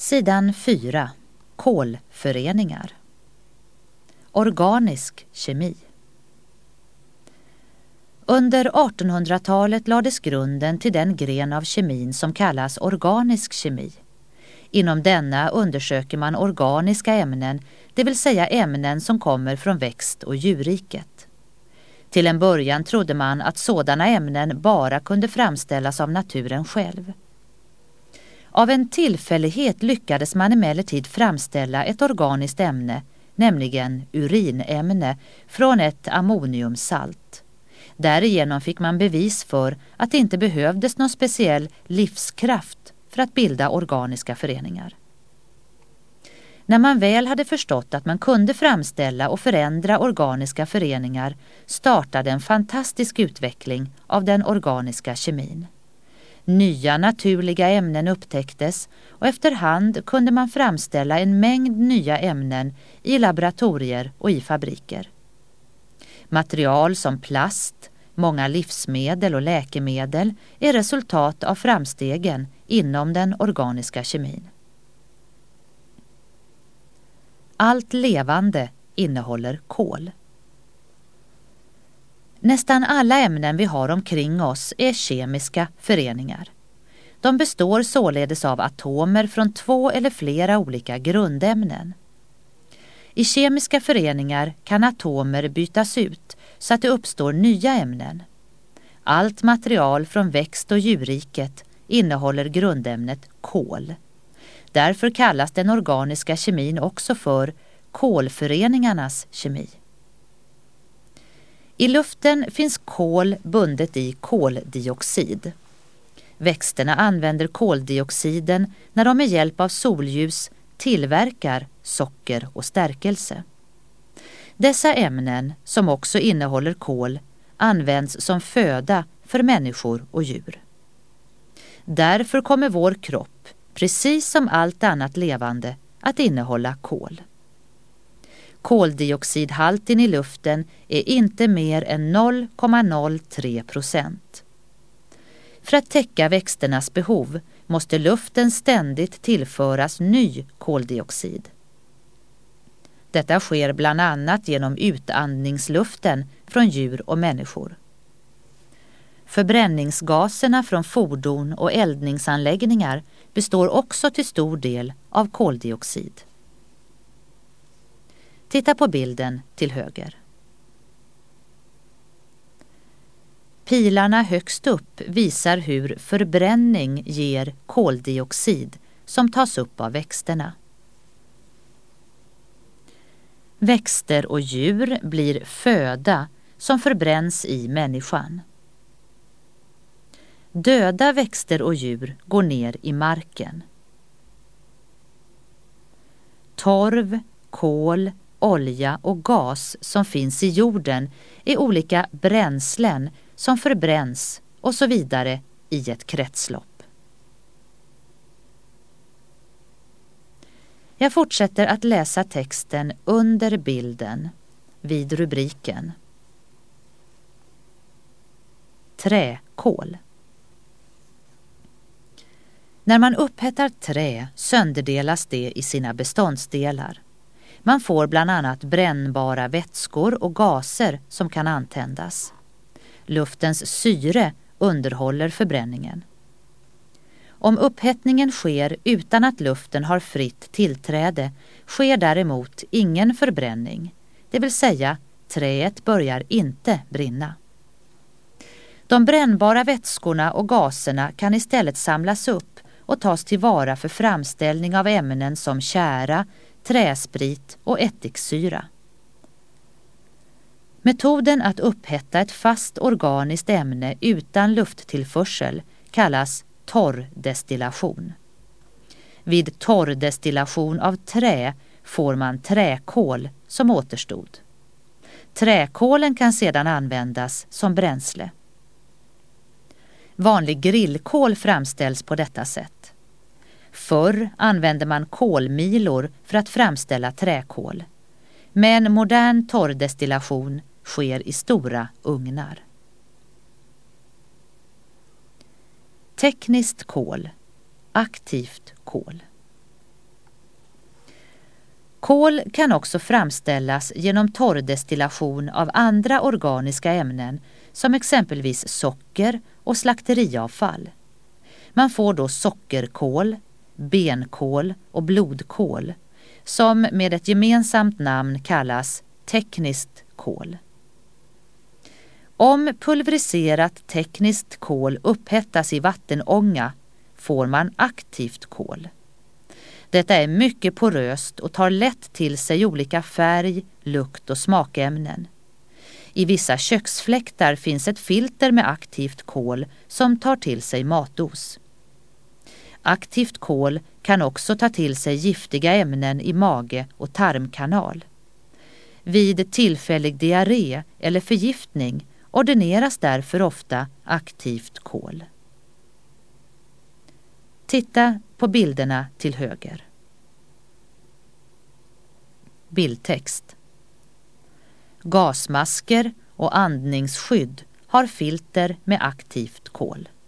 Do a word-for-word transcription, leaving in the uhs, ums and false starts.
Sidan fyra. Kolföreningar. Organisk kemi. Under artonhundratalet lades grunden till den gren av kemin som kallas organisk kemi. Inom denna undersöker man organiska ämnen, det vill säga ämnen som kommer från växt- och djurriket. Till en början trodde man att sådana ämnen bara kunde framställas av naturen själv. Av en tillfällighet lyckades man emellertid framställa ett organiskt ämne, nämligen urinämne, från ett ammoniumsalt. Därigenom fick man bevis för att det inte behövdes någon speciell livskraft för att bilda organiska föreningar. När man väl hade förstått att man kunde framställa och förändra organiska föreningar startade en fantastisk utveckling av den organiska kemin. Nya naturliga ämnen upptäcktes och efterhand kunde man framställa en mängd nya ämnen i laboratorier och i fabriker. Material som plast, många livsmedel och läkemedel är resultat av framstegen inom den organiska kemin. Allt levande innehåller kol. Nästan alla ämnen vi har omkring oss är kemiska föreningar. De består således av atomer från två eller flera olika grundämnen. I kemiska föreningar kan atomer bytas ut så att det uppstår nya ämnen. Allt material från växt- och djurriket innehåller grundämnet kol. Därför kallas den organiska kemin också för kolföreningarnas kemi. I luften finns kol bundet i koldioxid. Växterna använder koldioxiden när de med hjälp av solljus tillverkar socker och stärkelse. Dessa ämnen, som också innehåller kol, används som föda för människor och djur. Därför kommer vår kropp, precis som allt annat levande, att innehålla kol. Koldioxidhalten i luften är inte mer än noll komma noll tre procent. För att täcka växternas behov måste luften ständigt tillföras ny koldioxid. Detta sker bland annat genom utandningsluften från djur och människor. Förbränningsgaserna från fordon och eldningsanläggningar består också till stor del av koldioxid. Titta på bilden till höger. Pilarna högst upp visar hur förbränning ger koldioxid som tas upp av växterna. Växter och djur blir föda som förbränns i människan. Döda växter och djur går ner i marken. Torv, kol, olja och gas som finns i jorden är olika bränslen som förbränns och så vidare i ett kretslopp. Jag fortsätter att läsa texten under bilden vid rubriken Träkol. När man upphettar trä sönderdelas det i sina beståndsdelar. Man får bland annat brännbara vätskor och gaser som kan antändas. Luftens syre underhåller förbränningen. Om upphettningen sker utan att luften har fritt tillträde sker däremot ingen förbränning, det vill säga träet börjar inte brinna. De brännbara vätskorna och gaserna kan istället samlas upp och tas tillvara för framställning av ämnen som tjära, träsprit och ättiksyra. Metoden att upphetta ett fast organiskt ämne utan lufttillförsel kallas torrdestillation. Vid torrdestillation av trä får man träkol som återstod. Träkolen kan sedan användas som bränsle. Vanlig grillkol framställs på detta sätt. Förr använde man kolmilor för att framställa träkol. Men modern torrdestillation sker i stora ugnar. Tekniskt kol, aktivt kol. Kol kan också framställas genom torrdestillation av andra organiska ämnen som exempelvis socker och slakteriavfall. Man får då sockerkol, benkol och blodkol som med ett gemensamt namn kallas tekniskt kol. Om pulveriserat tekniskt kol upphettas i vattenånga får man aktivt kol. Detta är mycket poröst och tar lätt till sig olika färg-, lukt- och smakämnen. I vissa köksfläktar finns ett filter med aktivt kol som tar till sig matos. Aktivt kol kan också ta till sig giftiga ämnen i mage- och tarmkanal. Vid tillfällig diarré eller förgiftning ordineras därför ofta aktivt kol. Titta på bilderna till höger. Bildtext. Gasmasker och andningsskydd har filter med aktivt kol.